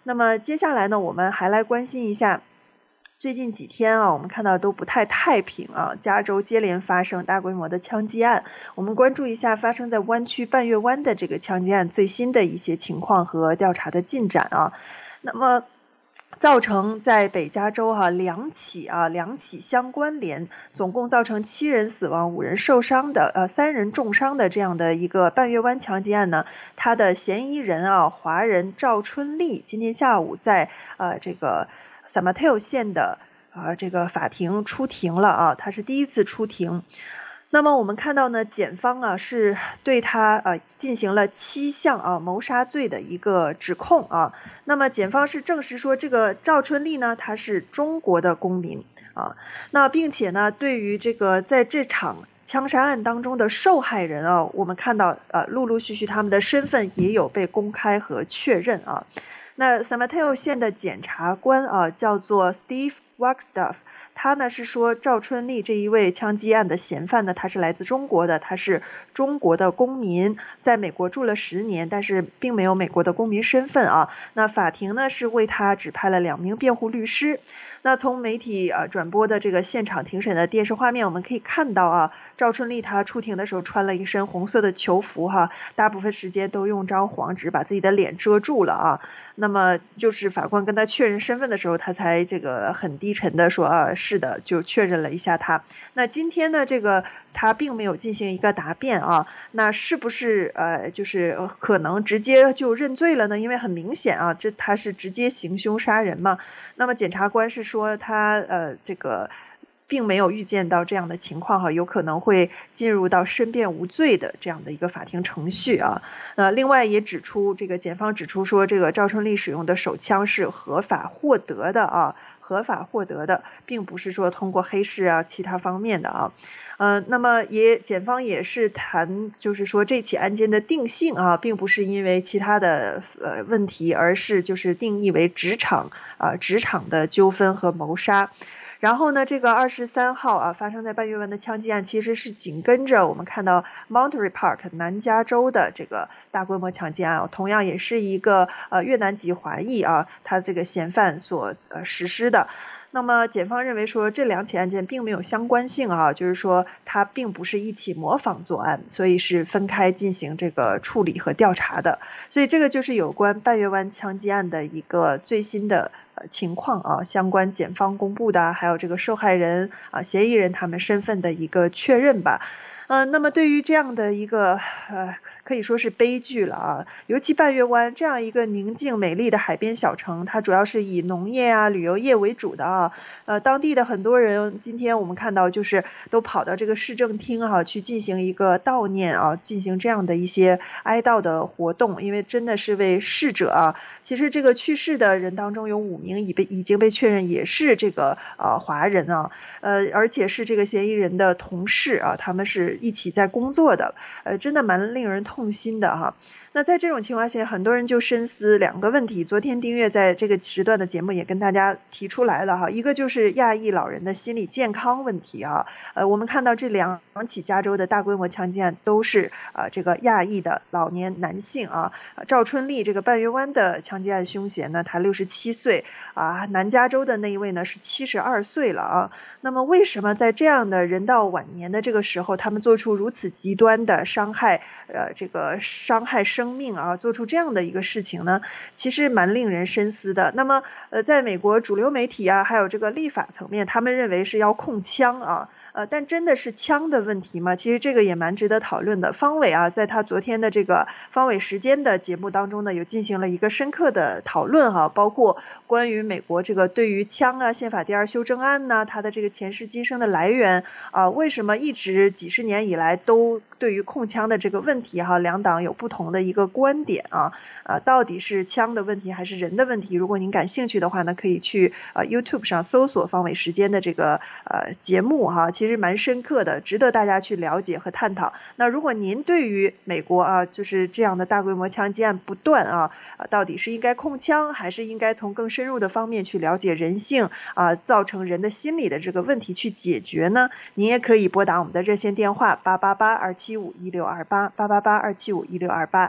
那么接下来呢，我们还来关心一下最近几天啊，我们看到都不太太平啊，加州接连发生大规模的枪击案。我们关注一下发生在湾区半月湾的这个枪击案最新的一些情况和调查的进展啊。那么造成在北加州两起相关联，总共造成7人死亡、5人受伤的3人重伤的这样的一个半月湾枪击案呢，他的嫌疑人华人赵春丽今天下午在这个San Mateo 县的这个法庭出庭了啊，他是第一次出庭。那么我们看到呢，检方是对他进行了7项谋杀罪的一个指控啊。那么检方是证实说，这个赵春丽呢，他是中国的公民啊。那并且呢，对于这个在这场枪杀案当中的受害人我们看到陆陆续续他们的身份也有被公开和确认啊。那 San Mateo 县的检察官叫做 Steve Wagstaff， 他呢是说赵春丽这一位枪击案的嫌犯呢，他是来自中国的，他是中国的公民，在美国住了10年，但是并没有美国的公民身份啊。那法庭呢是为他指派了2名辩护律师。那从媒体转播的这个现场庭审的电视画面，我们可以看到赵春丽她出庭的时候穿了一身红色的囚服大部分时间都用张黄纸把自己的脸遮住了啊。那么就是法官跟他确认身份的时候，他才这个很低沉的说是的，就确认了一下他。那今天呢，这个他并没有进行一个答辩啊，那是不是就是可能直接就认罪了呢？因为很明显他是直接行凶杀人嘛。那么检察官是说他这个并没有预见到这样的情况有可能会进入到申辩无罪的这样的一个法庭程序啊。另外也指出，这个检方指出说，这个赵春丽使用的手枪是合法获得的合法获得的，并不是说通过黑市其他方面的那么检方也是谈，就是说这起案件的定性并不是因为其他的问题，而是就是定义为职场的纠纷和谋杀。然后呢，这个23号发生在半月湾的枪击案，其实是紧跟着我们看到 Monterey Park 南加州的这个大规模枪击案同样也是一个越南籍华裔他这个嫌犯所实施的。那么检方认为说，这2起案件并没有相关性就是说它并不是一起模仿作案，所以是分开进行这个处理和调查的。所以这个就是有关半月湾枪击案的一个最新的情况相关检方公布的，还有这个受害人嫌疑人他们身份的一个确认吧。那么对于这样的一个可以说是悲剧了尤其半月湾这样一个宁静美丽的海边小城，它主要是以农业旅游业为主的当地的很多人今天我们看到就是都跑到这个市政厅去进行一个悼念进行这样的一些哀悼的活动，因为真的是为逝者其实这个去世的人当中有5名已经被确认也是这个华人而且是这个嫌疑人的同事他们是一起在工作的真的蛮令人痛心的那在这种情况下，很多人就深思2个问题。昨天丁月在这个时段的节目也跟大家提出来了一个就是亚裔老人的心理健康问题我们看到这2起加州的大规模枪击案都是这个亚裔的老年男性赵春丽这个半月湾的枪击案凶嫌呢，他67岁南加州的那一位呢是72岁了那么为什么在这样的人到晚年的这个时候，他们做出如此极端的伤害生命做出这样的一个事情呢？其实蛮令人深思的。那么在美国主流媒体还有这个立法层面，他们认为是要控枪但真的是枪的问题吗？其实这个也蛮值得讨论的。方伟在他昨天的这个方伟时间的节目当中呢，有进行了一个深刻的讨论包括关于美国这个对于枪宪法第2修正案呢，它的这个前世今生的来源为什么一直几十年以来都对于控枪的这个问题2党有不同的一个观点到底是枪的问题还是人的问题？如果您感兴趣的话呢，可以去YouTube 上搜索方伟时间的这个节目其实蛮深刻的，值得大家去了解和探讨。那如果您对于美国就是这样的大规模枪击案不断到底是应该控枪还是应该从更深入的方面去了解人性造成人的心理的这个问题去解决呢？您也可以拨打我们的热线电话888-275-1628 888-275-1628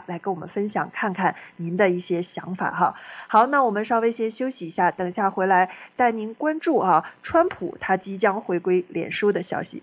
来跟我们分享，看看您的一些想法哈。好，那我们稍微先休息一下，等下回来带您关注川普他即将回归脸书的消息。